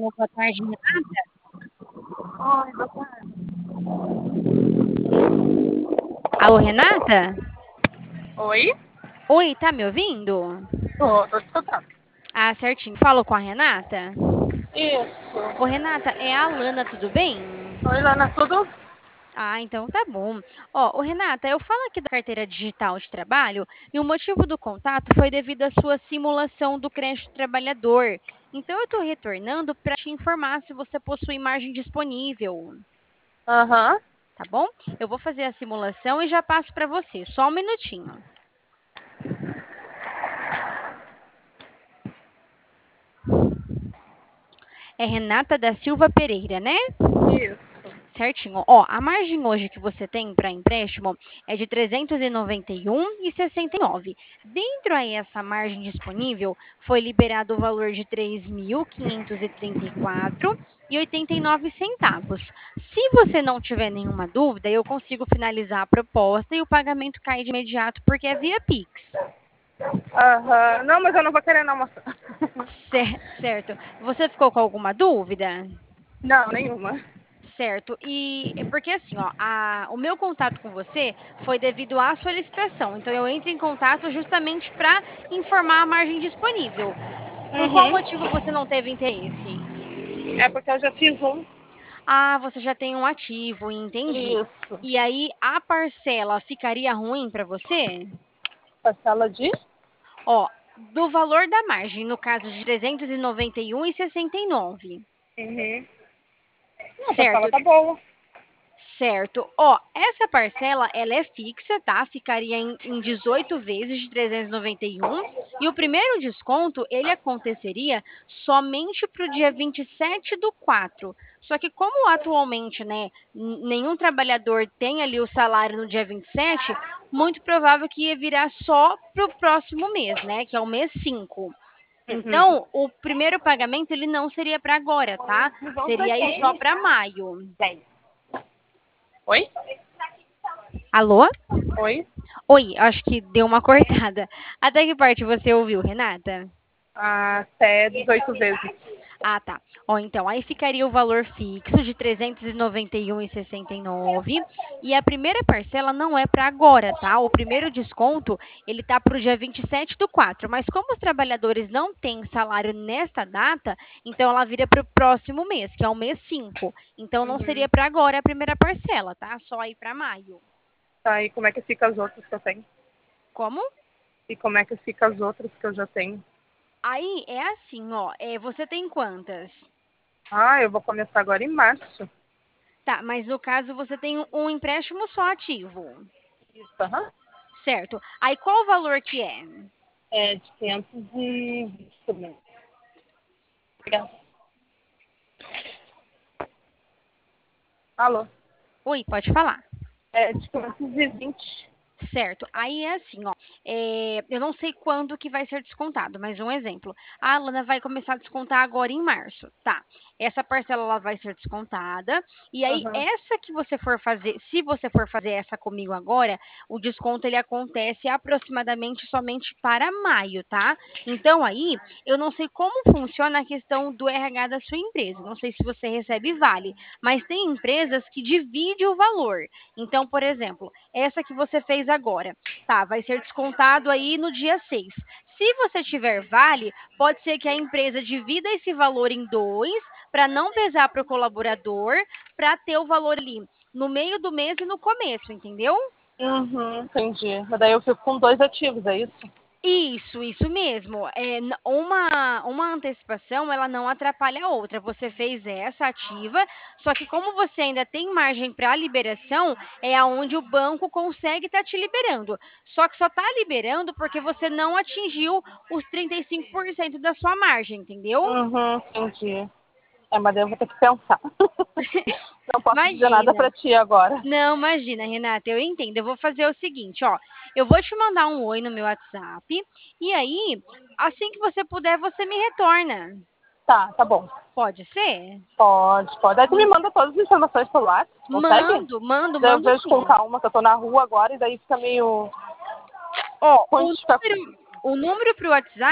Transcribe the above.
Boa tarde, Renata. Oi, boa tarde. Alô, Renata? Oi? Oi, tá me ouvindo? Tô escutando. Ah, certinho. Falo com a Renata? Ô, Isso. Renata, é a Alana, tudo bem? Oi, Lana, tudo? Ah, então tá bom. Ó, ô, Renata, eu falo aqui da carteira digital de trabalho e o motivo do contato foi devido à sua simulação do crédito trabalhador. Então eu tô retornando para te informar se você possui margem disponível, Aham. tá bom? Eu vou fazer a simulação e já passo para você. Só um minutinho. É Renata da Silva Pereira, né? Isso. Certinho. Ó, a margem hoje que você tem para empréstimo é de 391,69. Dentro aí essa margem disponível, foi liberado o valor de 3.534,89 centavos. Se você não tiver nenhuma dúvida, eu consigo finalizar a proposta e o pagamento cai de imediato porque é via Pix. Aham. Não, mas eu não vou querer não, moça. Certo. Você ficou com alguma dúvida? Não, nenhuma. Certo. E é porque assim, ó, o meu contato com você foi devido à solicitação. Então, eu entro em contato justamente para informar a margem disponível. Por qual Uhum. motivo você não teve interesse? É porque eu já fiz um. Ah, você já tem um ativo, entendi. Isso. E aí, a parcela ficaria ruim para você? Parcela de? Ó, do valor da margem, no caso de 391,69. Uhum. Não, a parcela Certo. tá boa. Certo. Ó, essa parcela, ela é fixa, tá? Ficaria em 18 vezes de 391. E o primeiro desconto, ele aconteceria somente para o dia 27/4. Só que como atualmente, né, nenhum trabalhador tem ali o salário no dia 27, muito provável que ia virar só para o próximo mês, né, que é o mês 5. Uhum. Então, o primeiro pagamento, ele não seria para agora, tá? Seria aí só para maio. 10. Oi? Alô? Oi? Oi, acho que deu uma cortada. Até que parte você ouviu, Renata? Até 18 vezes. Ah, tá. Ó, então, aí ficaria o valor fixo de 391,69 e a primeira parcela não é para agora, tá? O primeiro desconto, ele tá para o dia 27/4, mas como os trabalhadores não têm salário nesta data, então ela vira para o próximo mês, que é o mês 5. Então não seria Uhum. para agora a primeira parcela, tá? Só aí para maio. Tá, e como é que fica as outras que eu tenho? Como? E como é que fica as outras que eu já tenho? Aí é assim, ó, você tem quantas? Eu vou começar agora em março. Tá, mas no caso você tem um empréstimo só ativo, Isso, aham. certo? Aí qual o valor que é? É de 520 também. Obrigada. Alô? Oi, pode falar. É de 520. Certo. Aí é assim, ó. Eu não sei quando que vai ser descontado, mas um exemplo. A Alana vai começar a descontar agora em março. Tá. Essa parcela ela vai ser descontada. E aí, Aham. essa que você for fazer, se você for fazer essa comigo agora, o desconto ele acontece aproximadamente somente para maio, tá? Então aí, eu não sei como funciona a questão do RH da sua empresa. Não sei se você recebe vale, mas tem empresas que dividem o valor. Então, por exemplo, essa que você fez agora, tá? Vai ser descontado aí no dia 6. Se você tiver vale, pode ser que a empresa divida esse valor em dois, para não pesar para o colaborador, para ter o valor ali no meio do mês e no começo, entendeu? Uhum, entendi. Mas daí eu fico com dois ativos, é isso? Isso mesmo. Uma antecipação, ela não atrapalha a outra. Você fez essa ativa, só que como você ainda tem margem para liberação, é aonde o banco consegue estar te liberando. Só que só está liberando porque você não atingiu os 35% da sua margem, entendeu? Uhum, entendi. Mas daí eu vou ter que pensar. Não posso dizer nada Imagina. pra ti agora. Não, imagina, Renata, eu entendo. Eu vou fazer o seguinte, ó. Eu vou te mandar um oi no meu WhatsApp e aí, assim que você puder, você me retorna. Tá bom. Pode ser? Pode. Aí tu me manda todas as informações pelo WhatsApp, consegue? Mando, mando, Daí eu mando vejo com sim. calma, que eu tô na rua agora, e daí fica meio Ó, ruim de ficar. o número pro WhatsApp